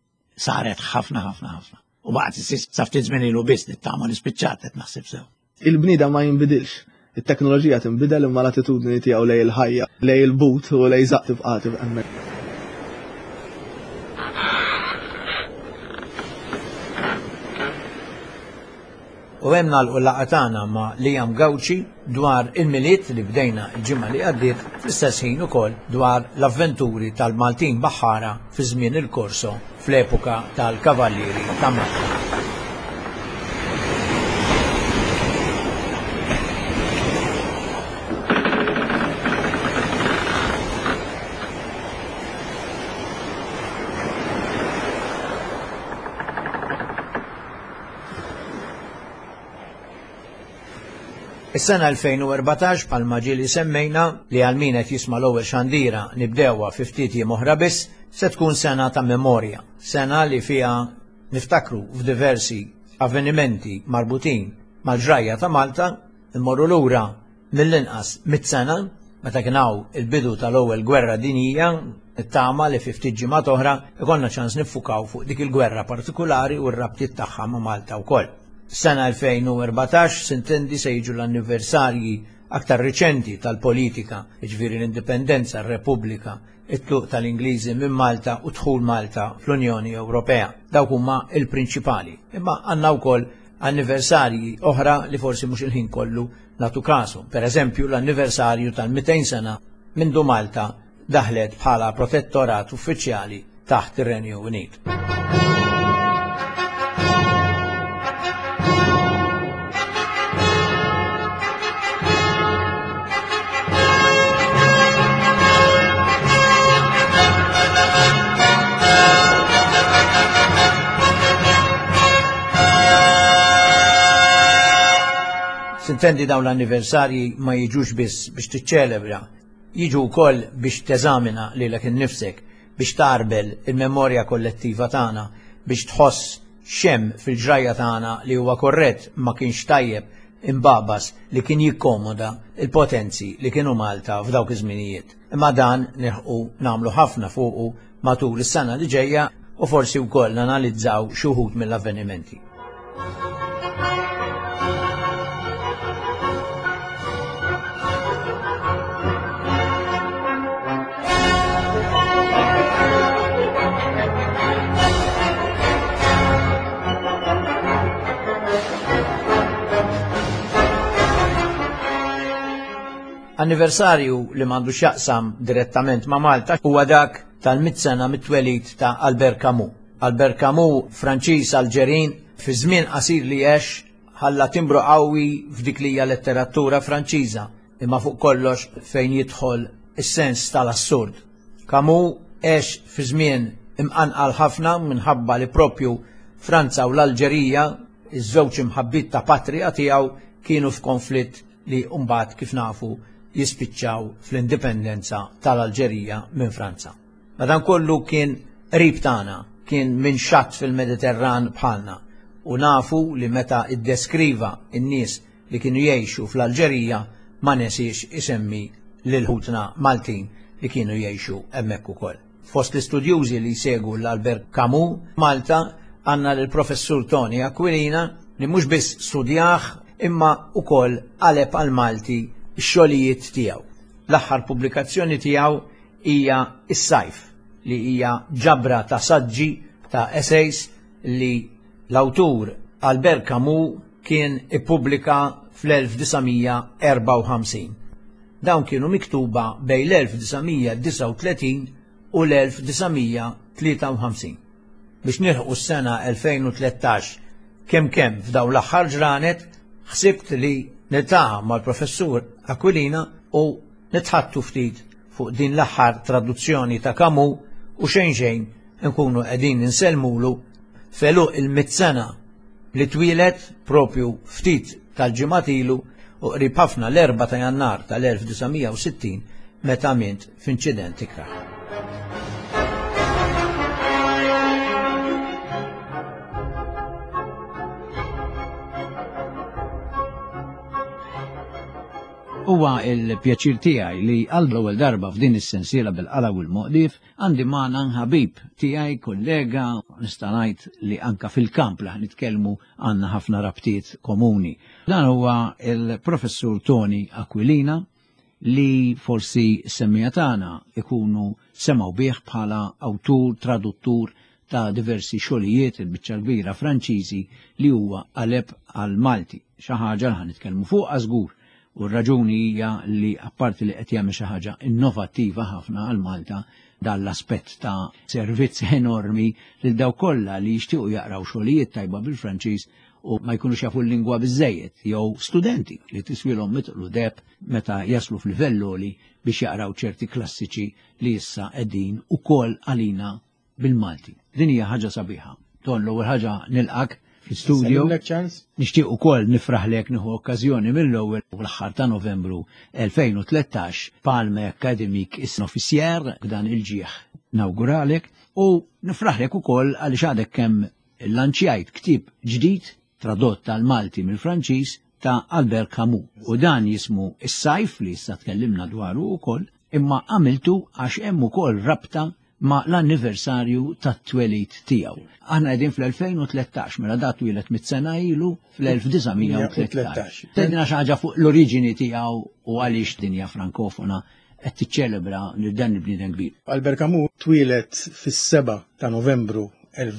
saret ħafna. U baqgħet issir sa ftit żmien ilu biss nittama li spiċċat qed naħseb sew. Il-bniedem ma jinbidilx. Il-teknoloġija tinbidel imma l-attitudni tiegħu lej il-ħajja, lej il-but u lej żaq tibqa' hemmhekk. U hemm nagħlqu l-laqgħa tagħna ma' Liam Gawci dwar il-miliet li bdejna l-ġimgħa li għaddiet fl-istess ħin ukoll dwar l-avventuri tal-Maltin Baħħara fi żmien il-Korso fl-epoka tal-Kavallieri ta' Malta. Is-sena 2014 bħalma ġieli semmejna li għal min qed jisma' l-ewwel xandira nibdewha fi ftit jiem oħra biss se tkun sena ta' memorja, sena li fiha niftakru f'diversi avvenimenti marbutin mal-ġrajja ta' Malta immorru lura mill-inqas 100 sena meta kien hawn il-bidu tal-ewwel gwerra dinjija nittama li fi ftit ġimgħat oħra ikollna ċans niffukaw fuq dik il-gwerra partikulari u r-rabtiet tagħha ma' Malta wkoll. Sena 2014 sintendi se jiġu l-anniversarji aktar riċenti tal-politika, jiġifieri l-indipendenza, r-Repubblika, it-tluq tal-Ingliżi minn Malta u dħul Malta fl-Unjoni Ewropea. Dawk huma l-prinċipali. Imma għandna wkoll anniversarji oħra li forsi mhux il-ħin kollu nagħtu kasu. Pereżempju l-anniversarju tal-200 sena mindu Malta daħlet bħala protettorat uffiċjali taħt ir-Renju Unit. Sintendi dawn l-anniversarji ma jiġux biss biex tiċċelebra, jiġu wkoll biex teżamina lilek innifsek, biex tarbel il-memorja kollettiva tagħna, biex tħoss xem fil-ġrajja tagħna li huwa korrett ma kienx tajjeb imbabas li kien jikkomoda il-potenzi li kienu Malta f'dawk iż-żminijiet. Imma dan nirħu nagħmlu ħafna fuqu matul is-sena li ġejja u forsi wkoll nanalizzaw xi wħud mill-avvenimenti. Anniversarju li m'għandu x'jaqsam direttament ma' Malta huwa dak tal-100 sena mit-twelid ta' Albert Camus. Albert Camus, Franċiż Alġerin, fi żmien qasir li għex ħalla timbru qawwi f'dik li hija letteratura Franċiża, imma fuq kollox fejn jidħol is-sens tal-assurd. Camus għex fi żmien imqanqal ħafna minħabba li propju Franza u l-Alġerija, iż-żewġ imħabbit ta' patrija tiegħu, kienu f'konflitt li mbagħad kif nafu jispiċċaw fl-indipendenza tal-Alġerija minn Franza. Madankollu kien qrib tagħna, kien minn xatt fil-Mediterran bħalna u nafu li meta iddeskriva n-nies li kienu jgħixu fl-Alġerija ma nesix isemmi lil ħutna Maltin li kienu jgħixu hemmhekk ukoll. Fost l-istudjużi li jsegwu l-Albert Camus Malta għandna lill-professur Tony Aquilina li mhux biss studjah imma ukoll qaleb għal Malti x-xogħlijiet tiegħu. L-aħħar pubblikazzjoni tiegħu hija Is-Sajf li hija ġabra ta' saġġi ta' essays li l-awtur Albert Camus kien ippubblika fl-1954. Dawn kienu miktuba bejn l-1939 u l-1953. Biex nilħqu s-sena 2013 kemm f'dawn l-aħħar ġranet ħsibt li niltaqa' mal-professur Aquilina u nitħattu ftit fuq din l-aħħar traduzzjoni ta' Camus u xejn nkunu qegħdin ninsellmulu feluq il-100 sena li twilet propju ftit tal-ġimgħat ilu u qrib ħafna l-4 ta' Jannar tal-1960 meta mint f'inċident ikraħ. Huwa il-pjaċir tiegħi li għal l-ewwel darba f'din is-sensiela bil-qala u l-Moqdif għandi magħna ħabib tiegħi kollega nista' ngħid li anke fil-kamp li nitkellmu għandna ħafna rabtiet komuni. Dan huwa il-professur Tony Aquilina li forsi semmija tagħna ikunu semgħu bih bħala awtur, traduttur ta' diversi xogħlijiet il-biċċa kbira Franċiżi li huwa qaleb għal Malti. Xi ħaġa li ħanitkellmu fuqha żgur. U r-raġuni hija li apparti li qed jagħmel xi ħaġa innovattiva ħafna għal Malta dan l-aspett ta' servizz enormi lil daw kollha li jixtiequ jaqraw xogħlijiet tajba bil-Franċiż u ma jkunux jafu l-lingwa biżżejjed jew studenti li tiswilhom mitqlu deb meta jaslu f'livell għoli biex jaqraw ċerti klassiċi li issa qegħdin ukoll għalina bil-Malti. Din hija ħaġa sabiħa. Ton l-ewwel ħaġa nilqak fil-studio. Nixtieq ukoll nifraħlek nieħu okkażjoni mill-ewwel u l-aħħar ta' Novembru 2013 Palme Academic is-Officier dan il-ġieħ nawguralek u nifraħlek ukoll għaliex għadek kemm lanċjajt ktieb ġdid tradott tal-Malti mill-Franċiż ta' Albert Camus u dan jismu Is-Sajf li issa tkellimna dwaru ukoll imma għamiltu għax hemm ukoll rabta ma l-anniversarju tat-twelit tiegħu. Aħna qegħdin fl-2013, mela dat twilet mit-sena ilu fl-1913. Tedina xi ħaġa fuq l-oriġini tiegħu u għaliex dinja frankofona qed tiċċelebra lil dan il-bniedem kbir. Albert Camus twilet fis-7 ta' Novembru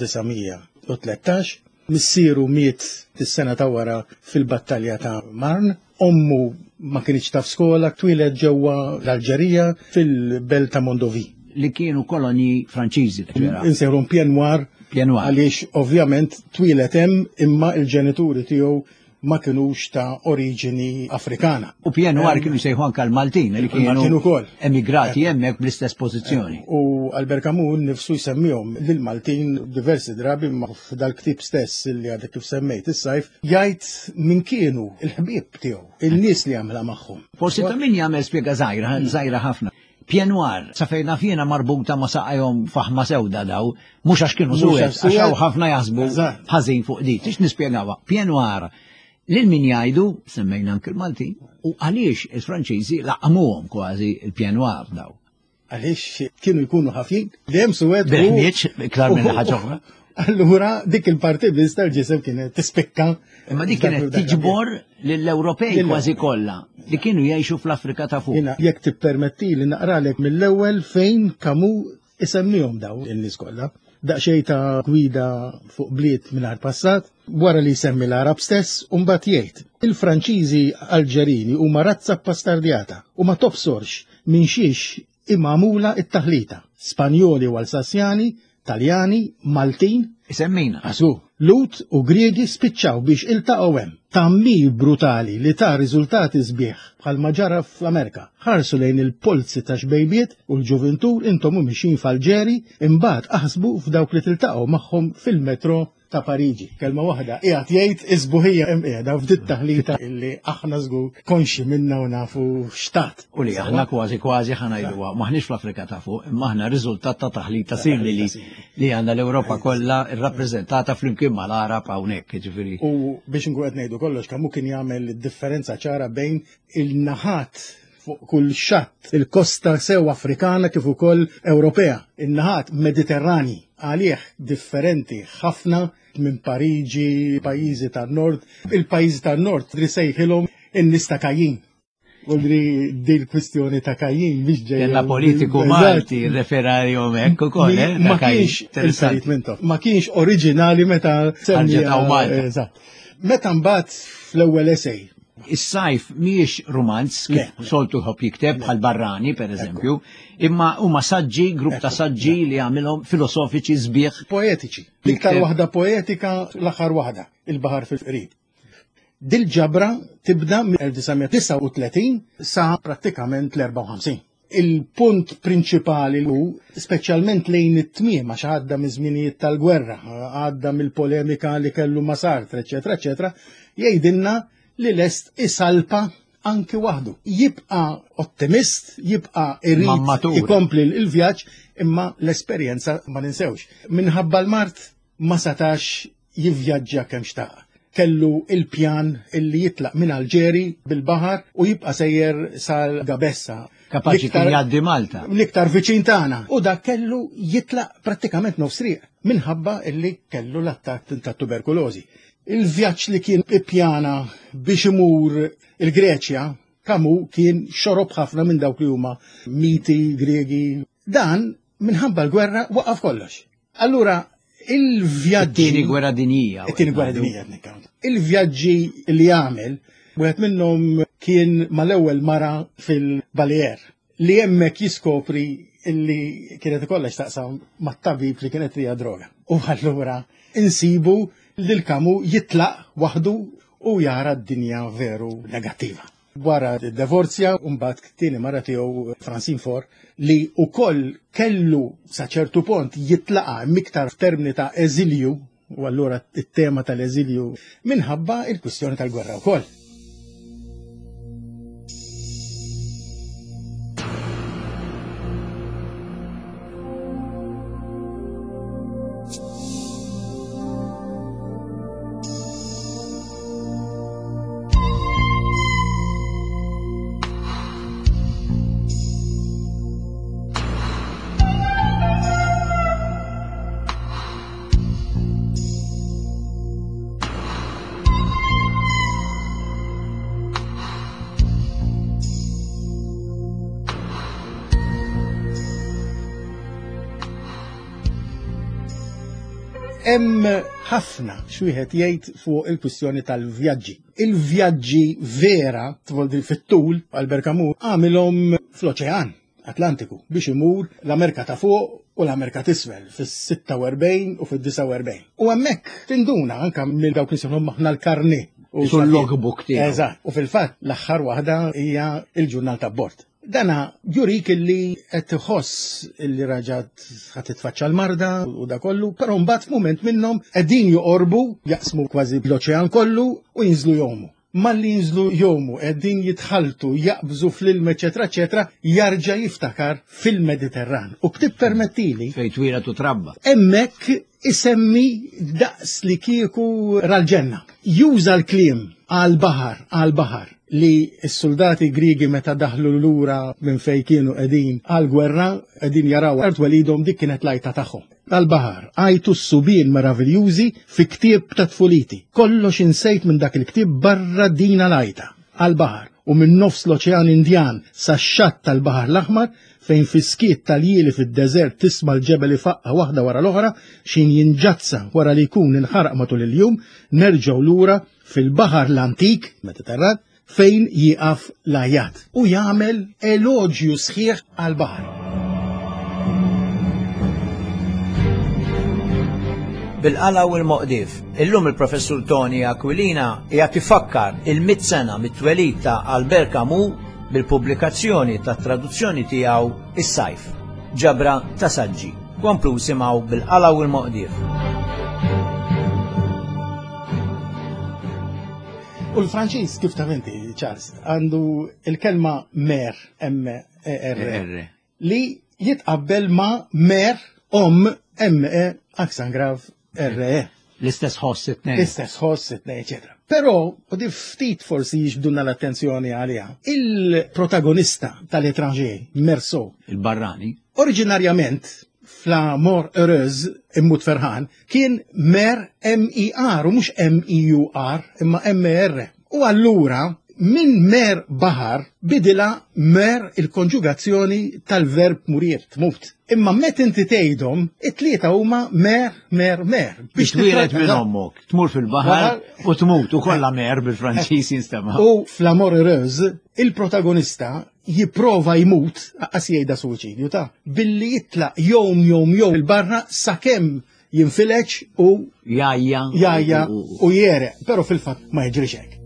1913. Missieru miet tis-sena ta' wara fil-battalja ta' Marne. Ommu ma kienx taf skola, twilet ġewwa l-Alġerija fil-belt ta' Mondovi. Li kienu kolonji Franċiżi. Insejħu Pied Noir għaliex ovvjament twilet hemm imma il-ġenituri tiegħu ma kienux ta' oriġini Afrikana. U Pied Noir kienu jsejħu anke l-Maltin li kienu emigrati hemmhekk bl-istess pożizzjoni. U Albert Camus nifsu jsemmihom lil Maltin diversi drabi ma f'dal-ktib stess li għadek kif semmejt is-sajf jgħid min kienu il-ħbieb tiegħu, il-nies li għamla magħhom. Forsi ta' min jagħmel spjega żgħira ħafna. Pied Noir, sa fejna fjena marbuta ma saqajhom faħma sewda daw, mhux għax kienu suwed, għax ħafna jaħsbu ħażin fuq di. Tix nispjegawha. Pied Noir lil min jgħidu, semmejna anke l-Maltin, u għaliex il-Franċiżi laqamuhom kważi il-Pied Noir daw. Għaliex kienu jkunu ħafin, dejjem suwed. Beħnieċ, iktar minn ħaġa oħra. Allura dik il-parti biss tal-ġisem kienet tispekka. Imma dik kienet tiġbor lill-Ewropej kważi kollha li kienu jgħixu fl-Afrika ta' fuq. Jekk tippermetti li naqralek mill-ewwel fejn Camus isemmihom daw in-nies kollha. Daqsxejn ta' gwida fuq bliet mingħajr passat, wara li jsemmi l-Arab stess, u mbagħad jgħid il-Franċiżi Alġerini huma razza pastardjata u ma tobsorx minn xiex imamula it-taħlita. Spanjoli u Alsassjani, Taljani, Maltin, isemmina. Asu, Lut u Griegi spiċċaw biex iltaqgħu hemm. Tammir brutali li ta' riżultati sbieħ bħalma ġara fl-Amerika. Ħarsu lejn il-polzi ta' xbejbiet u l-ġuventur intom mixin f'Alġeri imbagħad aħsbu f'dawk li tiltaqgħu magħhom fil-metro ta' Pariġi. Kelma waħda qiegħed jgħid isbuħija hemm qiegħda f'dit taħlita illi aħna żgur konxi minna u nafu x'tat. U li aħna kważi ħanajduha maħniex fl-Afrika ta' fuq, imma aħna riżultat ta' taħlita simili li għandha l-Ewropa kollha rrappreżentata flimkien mal-Arab hawnhekk, ġifieri. U biex nkun qed ngħidu kollox Camus kien jagħmel differenza ċara bejn il-naħat fuq kull xatt il-kosta sew Afrikana kif ukoll Ewropea, in-naħat Mediterrani għalih differenti ħafna minn Pariġi, pajjiżi tan-Nord. Il-pajjiżi tan-Nord li sejħilhom in-nies ta' Kajin. Udri di l-kwistjoni ta' Kajin biex ġejja. Kella politiku Malti referarjom hekk ukoll, ma kienx oriġinali meta semmija Malta. Meta mbagħad fl-ewwel essej. Is-sajf mhijiex romanz kif soltu ħobb jikteb bħal Barrani pereżempju, imma huma saġġi, grupp ta' saġġi li għamilhom filosofiċi sbieħ. Poetiċi. L-iktar waħda poetika l-aħħar waħda, il-Baħar fil-Qrib. Dil-ġabra tibda mill-1939 sa prattikament l-54. Il-punt prinċipali hu speċjalment lejn it-tmiem għax għadda miż-żminijiet tal-gwerra, għadda mill-polemika li kellu ma Sartre, eċetera, eċetera, jgħidilna li lest isalpa anki waħdu. Jibqa ottimist, jibqa irrid ikompli l-vjaġġ, imma l-esperjenza ma ninsewx. Minħabba l-mart ma setax jivvjaġġa kemm xtaq. Kellu il-pjan illi jitlaq minn Alġeri bil-baħar u jibqa sejjer sal-Gabessa. Kapaċi kien jgħaddi Malta. L-iktar viċin tagħna. U dak kellu jitlaq prattikament nofsriq minħabba illi kellu l-attakk ta' tuberkulożi. Il-vjaġġ li kien ippjana biex imur il-Greċja, Camus kien xorob ħafna minn dawk li huma miti Gregi. Dan minħabba l-gwerra waqaf kollox. Allura il-vjaġġi Tieni gwerra dinjija. Il-vjaġġi li għamel, wieħed minnhom kien mal-ewwel mara fil-Balear li hemmhekk jiskopri illi kienet ikollha x'taqsam mat-tabib li kienet hija droga. U allura insibu lil Camus jitlaq waħdu u jara d-dinja veru negattiva. Wara d-divorzja mbagħad tieni mara tiegħu Francine Faure li wkoll kellu sa ċertu punt jitlaqa miktar f'termini ta' eżilju u allura t-tema tal-eżilju minħabba il-kwistjoni tal-gwerra wkoll. Hemm ħafna xwieħed jgħid fuq il-kwistjoni tal-vjaġġi. Il-vjaġġi vera tvoldi fit-tul għal-Berkamur għamilhom fl-Oċean Atlantiku biex imur l-Amerika ta' fuq u l-Amerika t'isfel fis-46 u fid-49. U hemmhekk tinduna anke minn dawk li semhom aħna l-karni. Sul logbook tiegħu. Eżatt. U fil-fatt l-aħħar waħda hija il-ġurnal ta' bord. Dana jurik illi qed tħoss illi raġat ħadd titfaċċa l-marda u da kollu, però mbagħad f'mument minnhom qegħdin joqorbu jaqsmu kważi bl-oċean kollu u jinżlu jomu. Malli jinżlu jomu qegħdin jitħaltu jaqbżu fl-ilm eċetera, jarġa' jiftakar fil-Mediterran. U tippermettili Fejn twila trabba. hemmhekk isemmi daqs li kieku ralġenna. Juża l-kliem għal-baħar li s-soldati Grigi meta daħlu lura minn fejn kienu qegħdin għal-gwerra qegħdin jaraw art walidhom dik kienet lajta tagħhom. Għal-baħar għajtu s-subien meraviljużi fi ktieb ta' tfuliti. Kollox insejt minn dak il-ktieb barra dina lajta. Għal-baħar u minn nofs l-Oċean Indjan sa xatt tal-Baħar l-Aħmar fejn fiskiet tal-jieli fid-deżert tisma' l-ġebel ifaqqa waħda wara l-oħra xin jinġazza wara li jkun inħaraq matul il-jum nerġgħu lura fil-baħar l-antik Mediterran fejn jieqaf l-ajat u jagħmel elogju sħiħ għal-baħar. Bil-qala u l-Moqdif, illum il-professur Tony Aquilina jgħat ifakkar il-100 sena mit-twelid ta' Albert Camus bil-pubblikazzjoni ta' traduzzjoni tiegħu Is-sajf, ġabra ta' saġġi. Komplu simgħu bil-qala u l-Moqdif. U l-Franċiż kif tafenti, Charles, għandu il-kelma mer, M-E-R, li jitqabbel ma' mer, M-E, aksan grav, R-E. L-istess ħoss it-tnejn. L-istess ħoss it-tnejn, eccetera. Però, u di ftit forsi jiġbdunna l-attenzjoni għalija, il-protagonista tal-Etranger, Meursault, il-barrani, oriġinarjament, fl-Mort Heureuse, immut Ferħan, kien mer M-I-R, u mux M-I-U-R, imma M-R. U allura, minn mer bahar, bidila mer il-konġugazzjoni tal-verb murir, tmut. Imma met inti tgħidhom, it-tlieta huma mer. Biex twilet minn ommok, tmur fil-baħar u tmut u kollha mer bil-Franċiż jinstema'. U fl-Mort Heureuse, il-protagonista jipprova jmut, aqqas jgħidha suċidju ta' billi jitlaq jom il-barra sakemm jinfileċ u jajja u jere, però fil-fatt ma jiġrix hekk.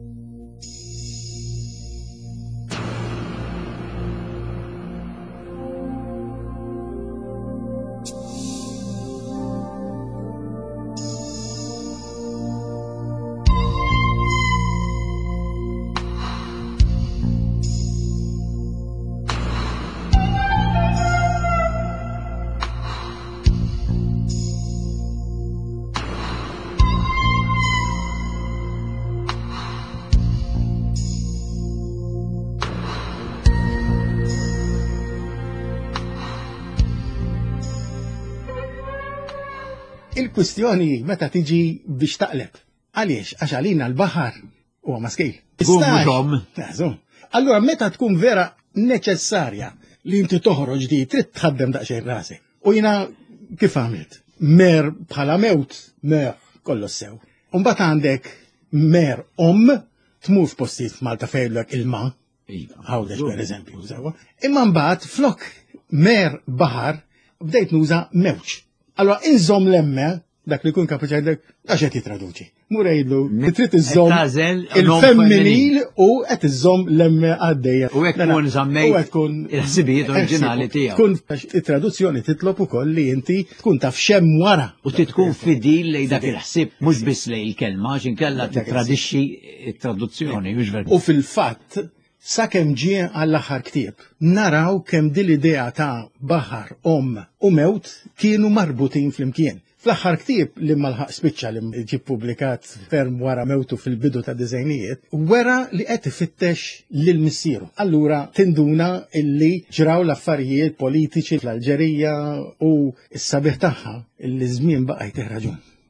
Il-kwistjoni meta tiġi biex taqleb. Għaliex, għax għalina l-baħar huwa maskil. Allura meta tkun vera neċessarja li inti toħroġ di trid tħaddem daqsxejn rasek. U jiena kif għamilt? Mer bħala mewt, mer kollu sew. Mbagħad għandek mer tmur f'postijiet Malta fejlek il-ma, Għawdex per eżempju, imma mbagħad flok mer baħar bdejt nuża mewċ. Allora, inżom lemme, dak li kun kapaċajdek, għaxet jitraduċi. Murejlu, trid iżom il-femminil u għet iżom lemme għaddeja. U għek kun zammejt il-ħsibijiet oriġinali tijaw. Kun il-traduzzjoni titlob ukoll li inti tkun taf xem wara. U titkun fidil lej dak il-ħsib, mux bis lej il-kelma, xin kella titradixxi il-traduzzjoni. U fil-fatt, sakemm ġie għall-aħħar ktieb, naraw kemm din l-idea ta' baħar, u mewt kienu marbutin flimkien. Fl-aħħar ktieb li malħaq spiċċa li ġie publikat ferm wara mewtu fil-bidu ta' diżejnijiet, wera li qed ifittex lil missieru. Allura tinduna illi ġraw l-affarijiet politiċi fl-Alġerija u s-sabiħ tagħha illi żmien baqa' jtih raġun.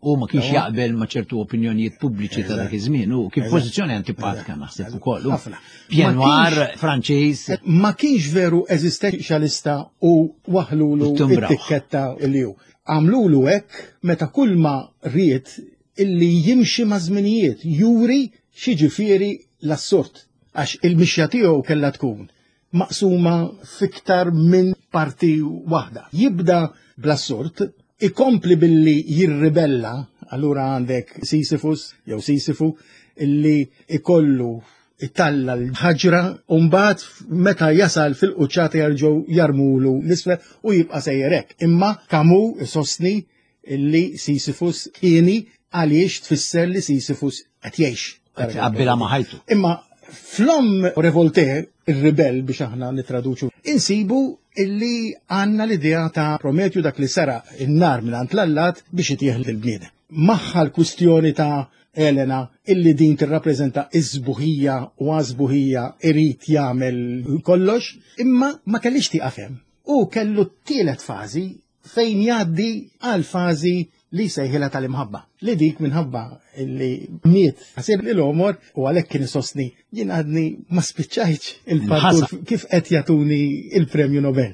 U ma kienx jaqbel ma ċertu opinjonijiet pubbliċi ta' dak iż-żmien, u kien pożizzjoni antipatika naħseb ukoll. Pjenwar Franċiż. Ma kienx veru eżistenzjalista u waħlulu it-tikketta li hu. Għamlulu hekk meta kull ma ried illi jimxi ma' żminijiet, juri xiġifieri l-assort. Għax il-mixja tiegħu kellha tkun maqsuma fiktar minn parti waħda. Jibda bl-assort, ikompli billi jirribella, allura għandek Sisyphus, jew Sisifu, illi ikollu italla l-ħaġra, umbat meta jasal fil-quċċata jarġgħu jarmulu l-isfel u jibqa' sejjerek. Imma Camus sostni illi Sisyphus kieni għaliex tfisser li Sisyphus qed jgħix. Qabbilha ma' ħajtu. Imma flom Revolte, il-ribel biex aħna nitraduċu, insibu illi għanna l-idea ta' Prometju dak li sara il-nar minn għand l-allat biex jitieħ l-bniedem. Maħħa l-kwistjoni ta' Elena illi din tirrappreżenta iż-żbuħija u għażbuħija irid jagħmel kollox, imma ma kellix tiqafhem. U kellu t-tielet fażi fejn jgħaddi għal fażi li sejħila tal-imħabba. Li dik minħabba li miet għasib l-omor u għalek kien sostni jien għadni ma spiċċajċ il-parkur kif qed jatuni il-Premju Nobel.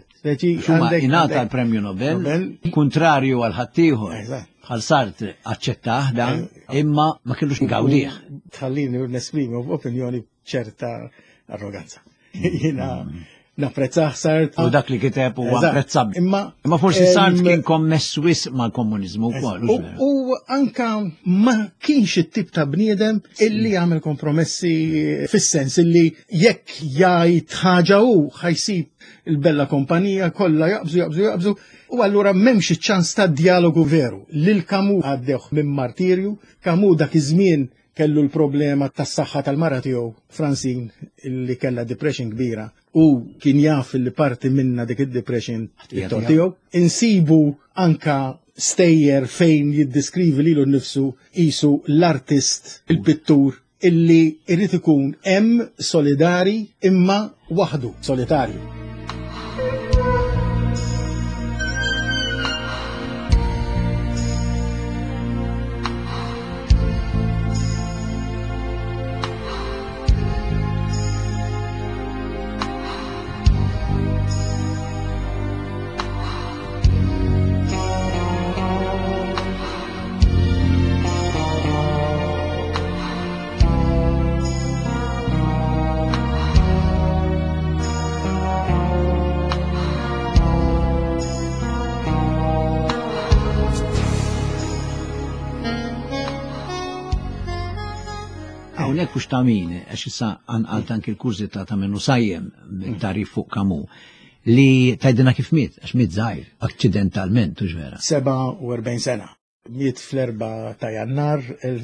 Inata l-Premju Nobel, kontrarju għal ħaddieħor bħal sart aċċettaħ dan, imma ma kellux gawdih. Tħallini nesprimi opinjoni ċerta arroganza. Jiena napprezzaħ sart. U dak li kiteb u apprezzabli. Imma forsi sart kien kommess wis mal-komuniżmu wkoll. U anka ma kienx it-tip ta' bniedem illi jagħmel kompromessi fis-sens illi jekk jgħid ħaġa hu ħajsib il-bella kompanija kollha jaqbżu u allura m'hemmx iċ-ċans ta' dialogu veru. Lil Camus għaddew minn martirju, Camus dak iż-żmien kellu l-problema tas-saħħa tal-mara tiegħu Francine illi kellha depression kbira u kien jaf li parti minna dik id-depression tiegħu. Insibu anka stejjer fejn jiddeskrivi lilu nnifsu qisu l-artist, il-pittur illi irid ikun hemm solidari imma waħdu solitarju. Hawnhekk hux ta' min, għax issa għanqalt anke l-kurzita ta' minnu sajjem tarif fuq Camus li tgħidilna kif miet, għax miet żgħir, akċidentalment, hux vera. 47 sena. Miet fl-4 ta' Jannar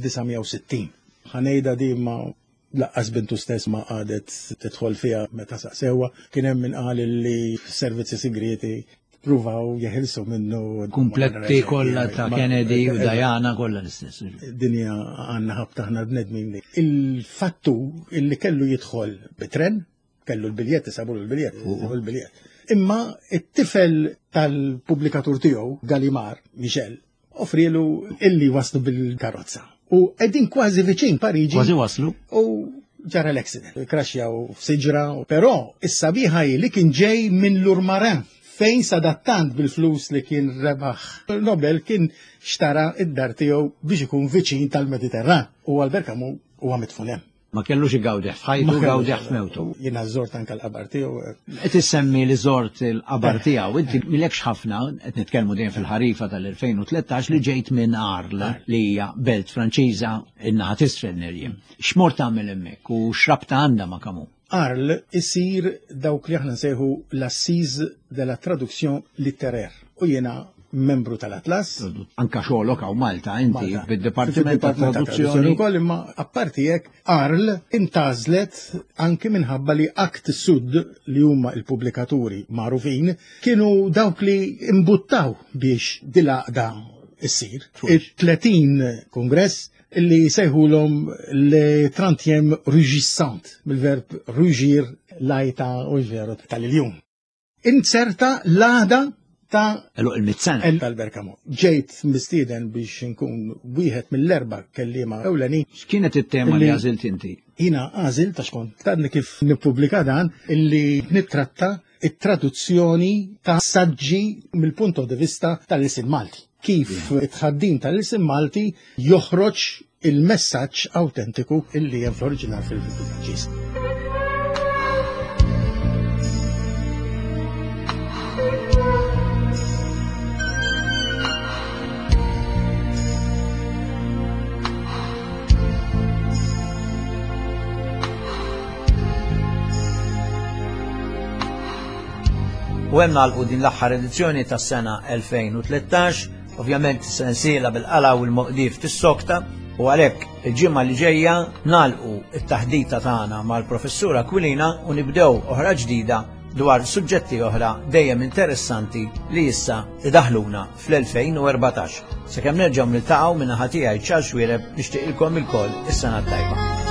1960. Ħanejda di ma laqqas bintu stess ma qadet tidħol fiha meta saqsewwa, kien hemm min qal li servizzi segreti pruvaw jeħilsu minnu. Kompletti kollha ta' Kennedy u Diana kollha l-istess. Dinja għandna ħabtaħna b'nedmin li. Il-fattu illi kellu jidħol bitren, kellu l-biljett, isabu l-biljett. Imma it-tifel tal-pubblikatur tiegħu, Gallimard, Michel, offrilu illi waslu bil-karozza. U qegħdin kważi viċin Pariġi. Kważi waslu. U ġara l-accident. Kraxjaw f'siġra, però is-sabiħa li kien ġej minn Lourmarin fejn sadattant bil-flus li kien rebaħ Nobel kien xtara id-dar tiegħu biex ikun viċin tal-Mediterran. U Albert Camus huwa mitfun hemm. Ma kellux igawdeħ f'ħajtu, gawdeħ f'mewtu. Jiena żort anke l-qabar tiegħu. Qed issemmi li żort il-qabar tiegħu, inti milekx ħafna, qed nitkellmu dejjem fil-ħarifa tal-2013 li ġejt minn Arles li hija belt Franċiża in-naħa t'isfel nirjem. X'mort tagħmel hemmhekk u x'rabta għandha ma' Camus? Arles isir dawk li aħna nsejħu l-Assise de la Traduction Littéraire. U jiena membru tal-Atlas. Anka xogħolok hawn Malta inti bid-Dipartiment ta' Traduzzjoni. Ukoll imma apparti hekk Arles intażlet anke minħabba li Akt Sud li huma l-pubblikaturi magħrufin kienu dawk li imbuttaw biex dilaqda issir. Il-30 kongress illi sejħulhom le 30 rugissant bil-verb rugir lajta u l-veru tal-iljum. Inserta l-għada ta' il-mitzana. tal-Bergamo. Ġejt mistieden biex nkun wieħed mill-erba' kellima ewlenin. X'kienet it-tema li għażilt inti? Jina għażil ta' xkont tadni kif nippubblika dan illi nittratta it-traduzzjoni ta' saġġi mill-punto di vista tal-isim Malti. Kif it-ħaddim tal-isim Malti joħroġ il-messaġġ autentiku illi hemm fl-oriġinal fil-Franċiż. U hemm nagħlqu din l-aħħar edizzjoni tas-sena 2013, ovvjament sensiela bil-qala u l-moqdif tis-sokta, u għalhekk il-ġimgħa li ġejja nagħlqu t-taħdita tagħna mal-professura Aquilina u nibdew oħra ġdida dwar suġġetti oħra dejjem interessanti li issa idaħluna fl-2014. Sakemm nerġgħu niltaqgħu minn naħa tiegħi Charles Wireb nixtieqilkom ilkoll is-sena tajba.